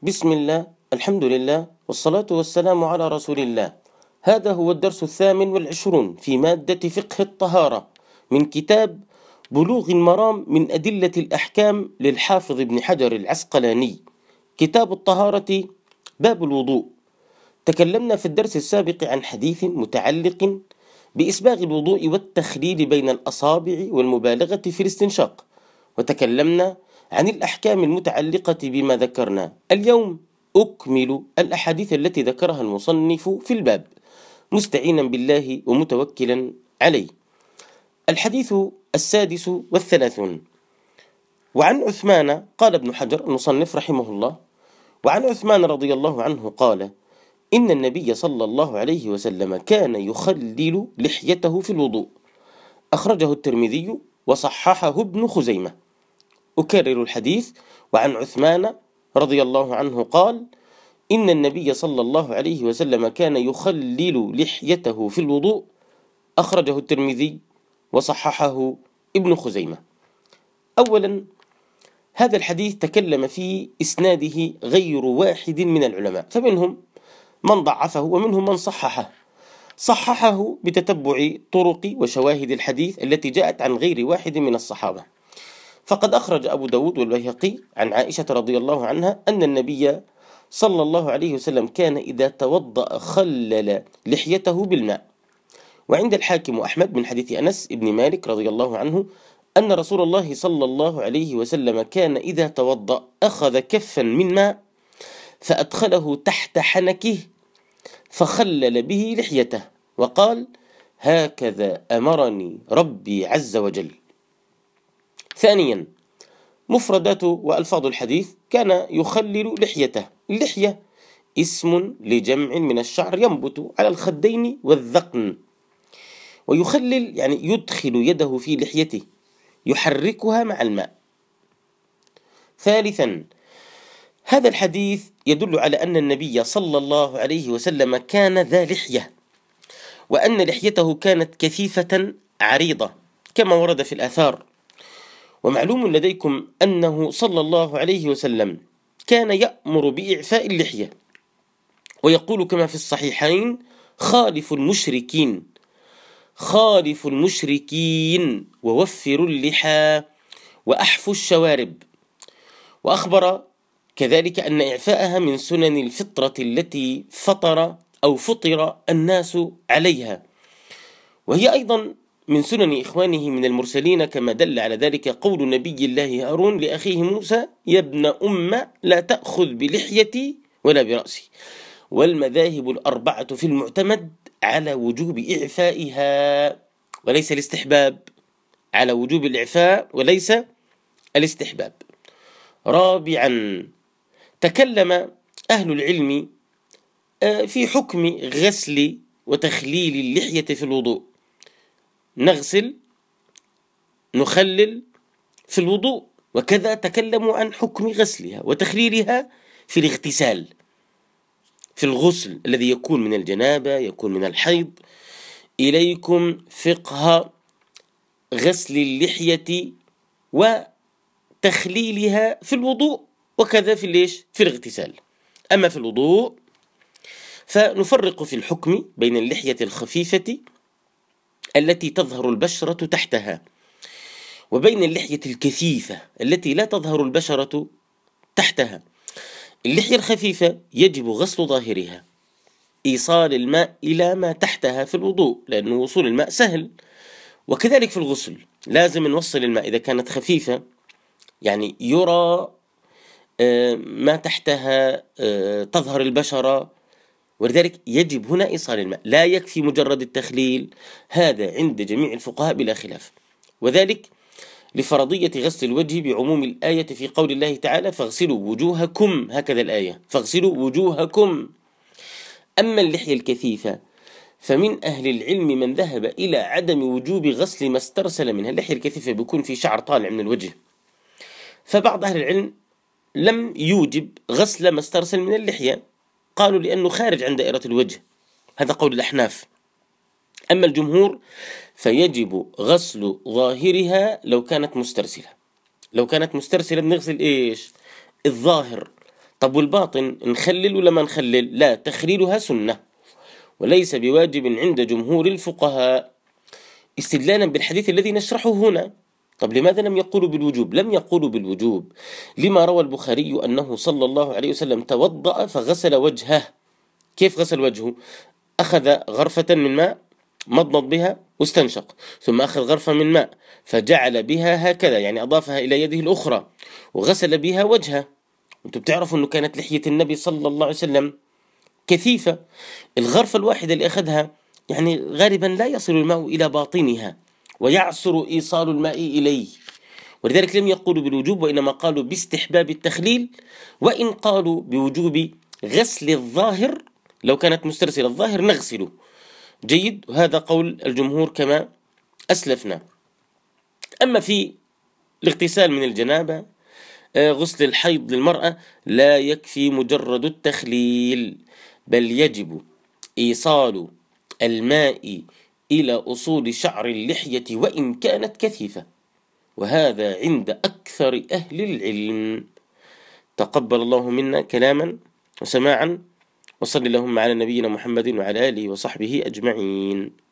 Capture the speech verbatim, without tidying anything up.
بسم الله، الحمد لله، والصلاة والسلام على رسول الله. هذا هو الدرس الثامن والعشرون في مادة فقه الطهارة من كتاب بلوغ المرام من أدلة الأحكام للحافظ ابن حجر العسقلاني. كتاب الطهارة، باب الوضوء. تكلمنا في الدرس السابق عن حديث متعلق بإسباغ الوضوء والتخليل بين الأصابع والمبالغة في الاستنشاق، وتكلمنا عن الأحكام المتعلقة بما ذكرنا. اليوم أكمل الأحاديث التي ذكرها المصنف في الباب مستعينا بالله ومتوكلا عليه. الحديث السادس والثلاثون: وعن عثمان، قال ابن حجر المصنف رحمه الله: وعن عثمان رضي الله عنه قال: إن النبي صلى الله عليه وسلم كان يخلل لحيته في الوضوء. أخرجه الترمذي وصححه ابن خزيمة. أكرر الحديث: وعن عثمان رضي الله عنه قال: إن النبي صلى الله عليه وسلم كان يخلل لحيته في الوضوء. أخرجه الترمذي وصححه ابن خزيمة. أولا، هذا الحديث تكلم في إسناده غير واحد من العلماء، فمنهم من ضعفه ومنهم من صححه. صححه بتتبع طرق وشواهد الحديث التي جاءت عن غير واحد من الصحابة. فقد أخرج أبو داود والبيهقي عن عائشة رضي الله عنها أن النبي صلى الله عليه وسلم كان إذا توضأ خلل لحيته بالماء. وعند الحاكم أحمد من حديث أنس بن مالك رضي الله عنه أن رسول الله صلى الله عليه وسلم كان إذا توضأ أخذ كفا من ماء فأدخله تحت حنكه فخلل به لحيته وقال: هكذا أمرني ربي عز وجل. ثانيا، مفردات وألفاظ الحديث: كان يخلل لحيته. اللحية اسم لجمع من الشعر ينبت على الخدين والذقن، ويخلل يعني يدخل يده في لحيته يحركها مع الماء. ثالثا، هذا الحديث يدل على أن النبي صلى الله عليه وسلم كان ذا لحية، وأن لحيته كانت كثيفة عريضة كما ورد في الآثار. ومعلوم لديكم أنه صلى الله عليه وسلم كان يأمر بإعفاء اللحية، ويقول كما في الصحيحين: خالف المشركين خالف المشركين ووفروا اللحى وأحفوا الشوارب. وأخبر كذلك أن إعفاءها من سنن الفطرة التي فطر أو فطر الناس عليها، وهي أيضا من سنن إخوانه من المرسلين، كما دل على ذلك قول نبي الله هارون لأخيه موسى: يا ابن أم لا تأخذ بلحيتي ولا برأسي. والمذاهب الأربعة في المعتمد على وجوب إعفائها وليس الاستحباب، على وجوب الإعفاء وليس الاستحباب. رابعا، تكلم أهل العلم في حكم غسل وتخليل اللحية في الوضوء. نغسل نخلل في الوضوء، وكذا تكلموا عن حكم غسلها وتخليلها في الاغتسال، في الغسل الذي يكون من الجنابة، يكون من الحيض. إليكم فقه غسل اللحية وتخليلها في الوضوء، وكذا في ليش في الاغتسال. أما في الوضوء فنفرق في الحكم بين اللحية الخفيفة التي تظهر البشرة تحتها، وبين اللحية الكثيفة التي لا تظهر البشرة تحتها. اللحية الخفيفة يجب غسل ظاهرها، إيصال الماء إلى ما تحتها في الوضوء، لأن وصول الماء سهل. وكذلك في الغسل لازم نوصل الماء إذا كانت خفيفة، يعني يرى ما تحتها، تظهر البشرة، ولذلك يجب هنا إيصال الماء، لا يكفي مجرد التخليل. هذا عند جميع الفقهاء بلا خلاف، وذلك لفرضية غسل الوجه بعموم الآية في قول الله تعالى: فاغسلوا وجوهكم، هكذا الآية، فاغسلوا وجوهكم. أما اللحية الكثيفة فمن أهل العلم من ذهب إلى عدم وجوب غسل ما استرسل منها. اللحية الكثيفة بيكون في شعر طالع من الوجه، فبعض أهل العلم لم يوجب غسل ما استرسل من اللحية، قالوا لأنه خارج عن دائرة الوجه، هذا قول الأحناف. أما الجمهور فيجب غسل ظاهرها لو كانت مسترسلة. لو كانت مسترسلة بنغسل إيش؟ الظاهر، طب والباطن نخلل ولا ما نخلل؟ لا، تخليلها سنة وليس بواجب عند جمهور الفقهاء، استدلالا بالحديث الذي نشرحه هنا. طب لماذا لم يقولوا بالوجوب؟ لم يقولوا بالوجوب لما روى البخاري أنه صلى الله عليه وسلم توضأ فغسل وجهه. كيف غسل وجهه؟ أخذ غرفة من ماء مضمض بها واستنشق، ثم أخذ غرفة من ماء فجعل بها هكذا، يعني أضافها إلى يده الأخرى وغسل بها وجهه. أنتم بتعرفوا أنه كانت لحية النبي صلى الله عليه وسلم كثيفة، الغرفة الواحدة اللي أخذها يعني غالبا لا يصل الماء إلى باطنها ويعسر إيصال الماء إليه، ولذلك لم يقولوا بالوجوب وإنما قالوا باستحباب التخليل، وإن قالوا بوجوب غسل الظاهر لو كانت مسترسلة الظاهر نغسله. جيد، وهذا قول الجمهور كما أسلفنا. أما في الاغتسال من الجنابة، غسل الحيض للمرأة لا يكفي مجرد التخليل، بل يجب إيصال الماء إلى أصول شعر اللحية وإن كانت كثيفة، وهذا عند أكثر أهل العلم. تقبل الله منا كلاما وسماعا، وصلى اللهم على نبينا محمد وعلى آله وصحبه أجمعين.